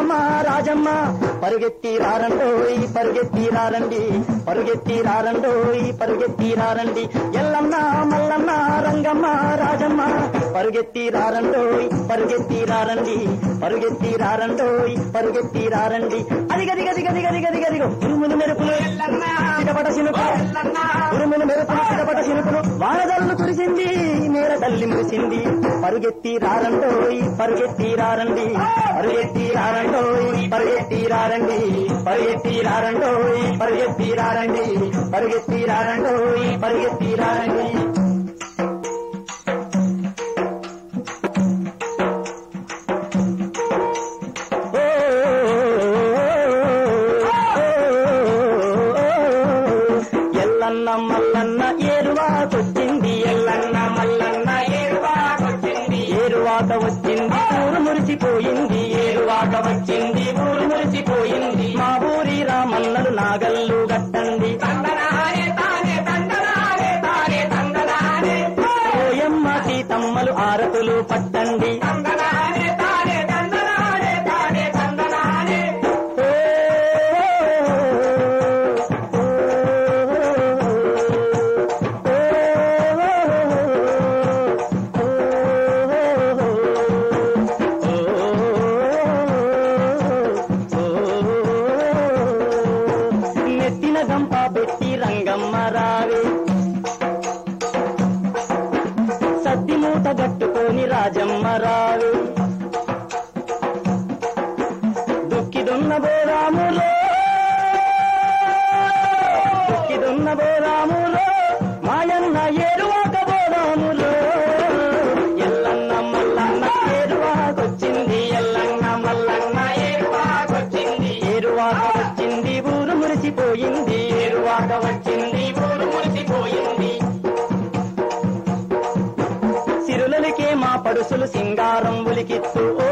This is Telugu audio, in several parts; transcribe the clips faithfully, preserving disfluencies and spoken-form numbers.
రంగమ్మ రాజమ్మ పరుగెత్తి రారండోయ్ పరుగెత్తి రారండి పరుగెత్తి రారండోయ్ పరుగెత్తి రారండి ఎల్లమ్మ మల్లమ్మ రంగమ్మ రాజమ్మ పరుగెత్తి రారండోయ్ పరుగెత్తి రారండి పరుగెత్తి రారండోయ్ పరుగెత్తి రారండి అదిగదిగదిగదిగదిగదిగదిగో ఉరుములు మెరుపులు చిటపట చినుకులు ఉరుములు మెరుపులు చిటపట చినుకులు వానదల్లు కురిసింది నేల తల్లి మురిసింది పరుగెత్తి రారండోయ్ పరుగెత్తి రారండి పరుగెత్తి రారండోయ్ పరుగెత్తి రారండి పరుగెత్తి రారండోయ్ పరుగెత్తి రారండి పరుగెత్తి రారండోయ్ పరుగెత్తి రారండి ఎల్లన్న మల్లన్న ఏరువాకొచ్చింది ఎల్లన్న మల్లన్న ఏరువాకొచ్చింది ఏరువాక వచ్చింది ఊరు మురిసిపోయింది ఏరువాక వచ్చింది ఊరు మురిసిపోయింది మా ఊరి రామన్నలు నాగల్లు గట్టండి ఓయమ్మ సీతమ్మలు ఆరతులు పట్టండి గంప పెట్టి రంగమ్మ రావే సద్ది మూట గట్టుకొని రాజమ్మ రావే దుక్కిదున్న బోరాములో దుక్కిదున్న బోరాములో మాయన్న ఏరువాక బోరాములో ఎల్లన్న మల్లన్న ఏరువాకొచ్చింది ఎల్లన్న మల్లన్న ఏరువాకొచ్చింది ఏరువాక వచ్చింది ఊరు మురిసిపోయింది ఏరువాక వచ్చింది ఊరు మురిసిపోయింది సిరులలికే మా పడుసులు సింగారం ఉలికిత్తు ఓ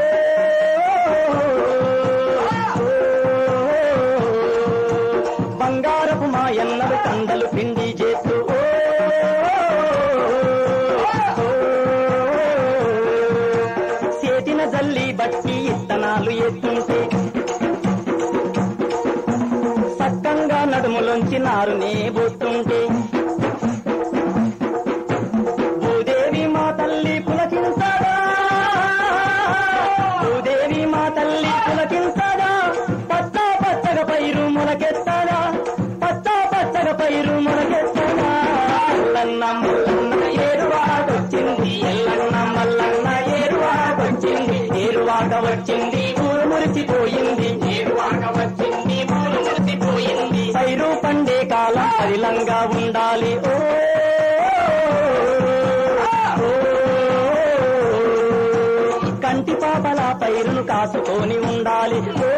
బంగారపు మాయన్నలు కండలు పిండి చేస్తూ ఓ చేతిన జల్లి బట్టి ఇత్తనాలు ఎత్తుంటే సక్కంగా నడుములోంచి నారునే బొట్టుంటే భూదేవి మా తల్లి పులకించదా భూదేవి మా తల్లి పులకించదా పచ్చ పచ్చగా పైరు మొలకెత్తదా పచ్చ పచ్చగా పైరు మొలకెత్తదా ఎల్లన్న మల్లన్న ఏరువాకొచ్చింది ఎల్లన్న మల్లన్న ఏరువాకొచ్చింది ఏరువాక వచ్చింది ఊరు మురిసిపోయింది ఏరువాక వచ్చింది ఊరు మురిసిపోయింది పైరు పండే కాలం పరిలంగా ఉండాలి ఓ కంటి పాపల పైరును కాసుకొని ఉండాలి ఓ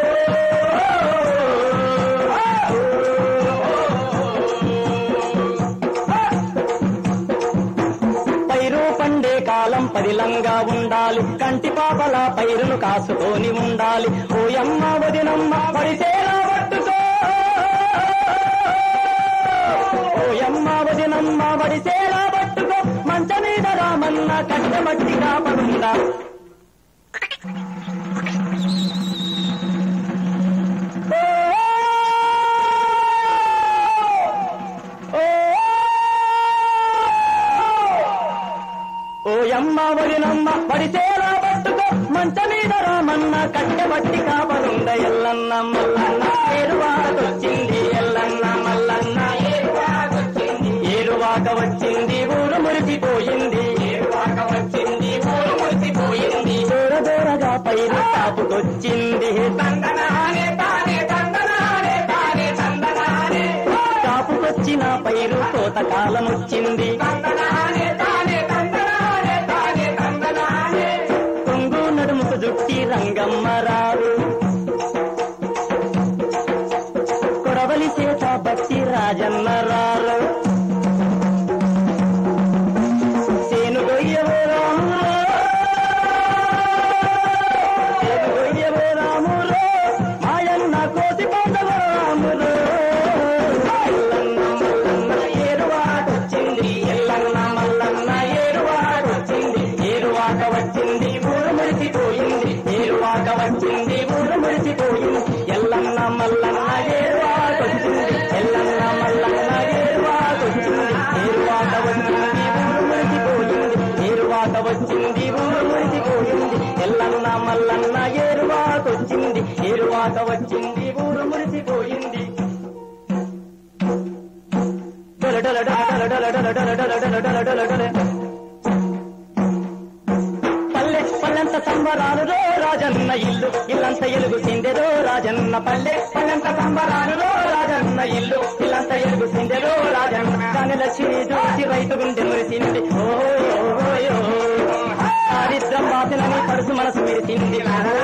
పైరు పండే కాలం పరిలంగా ఉండాలి కంటి పాపల పైరును కాసుకొని ఉండాలి ఓయమ్మ వదినమ్మ పరిసేలా పట్టుకో ఓయమ్మ వదినమ్మ వడిసేలా పట్టుకో మంచ మీద రామన్న కట్టమట్టి కాపడుందా ఓయమ్మ వడినమ్మ వడిసేలా పట్టుకో మంచ మీద రామన్న కట్టబట్టి కాపడుంద ఎల్లన్న మల్లన్న ఏరువాకొచ్చింది ఎల్లన్న మల్లన్న ఏరువాకొచ్చింది ఏరువాక వచ్చింది ఊరు మురిసిపోయింది ఏరువాక వచ్చింది ఊరు మురిసిపోయింది దూర దూరగా పైరు కాపుకొచ్చింది తందనానే తానే తందనానే తానే తందనానే కాపుకొచ్చిన పైరు కోత కాలం వచ్చింది తందనానే తానే తందనానే తానే తందనానే కొంగు నడుముకు జుట్టి రంగమ్మ రావు కొడవలి చేత బట్టి రాజన్న రారు సేను గొయ్యవో రాములో సేను గొయ్యవో రాములో మాయన్న కోసి పొందవో రాములో ఎల్లన్న మల్లన్న ఏరువాకొచ్చింది ఎల్లన్న మల్లన్న ఏరువాకొచ్చింది ఏరువాక వచ్చింది ఊరు మురిసిపోయింది ఏరువాక వచ్చింది ఊరు మురిసి వచ్చింది ఊరు మురిసిపోయింది ఎల్లన్న మల్లన్న ఏరువాక వచ్చింది ఏరువాక వచ్చింది ఊరు మురిసిపోయింది పల్లె పల్లెంత సంబరాలు రో రాజన్న ఇల్లు ఇల్లంత ఎలుగు సిందెరో రాజన్న పల్లె పల్లెంత సంబరాలు రో రాజన్న ఇల్లు ఇల్లంత ఎలుగు సిందెరో రాజన్న కనలక్ష్మి చూసి రైతు గుండె మురిసింది ఓయో దారిద్రం బాసినని పరుసు మనసు మెరిసింది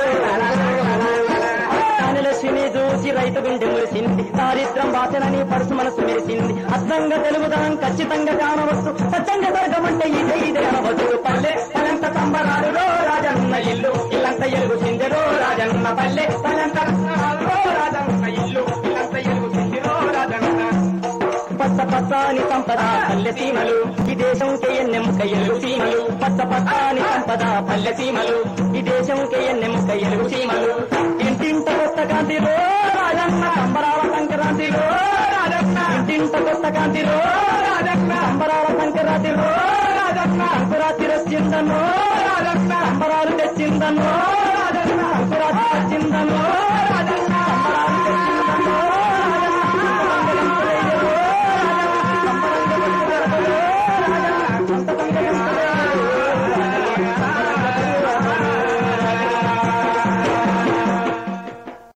లక్ష్మి చూసి రైతు గుండె మురిసింది దారిద్రం బాసనని పరుసు మనసు మెరిసింది అద్దంగా తెలుగుదనం ఖచ్చితంగా కానవచ్చు సత్యంగా దొరకమంటే ఇదే ఇదే అనవచ్చు పల్లె పల్లెంత సంబరాలు రో రాజన్న ఇల్లు ఇల్లంత ఎలుగు సిందెరో రాజన్న పల్లె పల్లెంత రో రాజన్న ఇల్లు ఇల్లంత ఎలుగు సిందెరో రాజన్న పచ్చ పచ్చాని సంపద పల్లె సీమలు ఈ దేశంకే ఎన్నెముక ఎలుగు సీమలు పచ్చ పచ్చాని సంపద పల్లె సీమలు ఈ దేశంకే ఎన్నెముక ఎలుగు సీమలు ఇంటింట కొత్త కాంతిలో రాజన్న సంబరాల సంక్రాంతిలో రాజన్న ఇంటింట కొత్త కాంతిలో రాజన్న సంబరాల సంక్రాంతిలో రాజన్న సంక్రాంతి వచ్చిందనో రాజన్న సంబరాలు తెచ్చిందనో రాజన్న సంక్రాంతి వచ్చిందనో